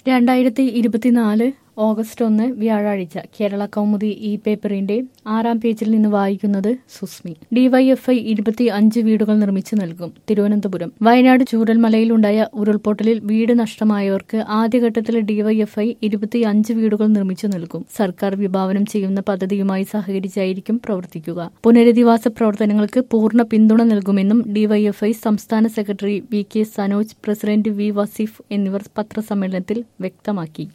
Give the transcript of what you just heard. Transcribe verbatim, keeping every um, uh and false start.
രണ്ടായിരത്തി ഇരുപത്തിനാല് ഓഗസ്റ്റ് ഒന്ന് വ്യാഴാഴ്ച കേരള കൗമുദി ഇ പേപ്പറിന്റെ ആറാം പേജിൽ നിന്ന് വായിക്കുന്നത് സുസ്മി. ഡിവൈഎഫ്ഐ ഇരുപത്തി അഞ്ച് വീടുകൾ നിർമ്മിച്ചു നൽകും. തിരുവനന്തപുരം. വയനാട് ചൂരൽമലയിലുണ്ടായ ഉരുൾപൊട്ടലിൽ വീട് നഷ്ടമായവർക്ക് ആദ്യഘട്ടത്തിൽ ഡിവൈഎഫ്ഐ ഇരുപത്തി അഞ്ച് വീടുകൾ നിർമ്മിച്ചു നൽകും. സർക്കാർ വിഭാവനം ചെയ്യുന്ന പദ്ധതിയുമായി സഹകരിച്ചായിരിക്കും പ്രവർത്തിക്കുക. പുനരധിവാസ പ്രവർത്തനങ്ങൾക്ക് പൂർണ്ണ പിന്തുണ നൽകുമെന്നും ഡിവൈഎഫ്ഐ സംസ്ഥാന secretary V K Sanoj, president V Vaseef എന്നിവർ പത്രസമ്മേളനത്തിൽ വ്യക്തമാക്കി.